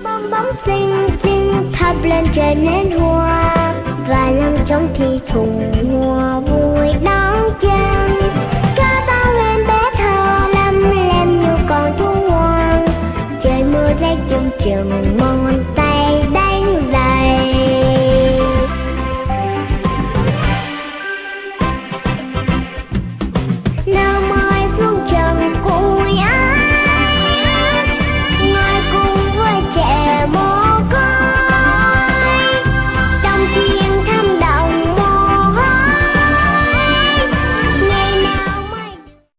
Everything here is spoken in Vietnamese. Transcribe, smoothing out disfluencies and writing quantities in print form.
bong bóng xinh xinh thắp lên trời nến hoa, và lăng trống thi thùng mùa vui đón chào.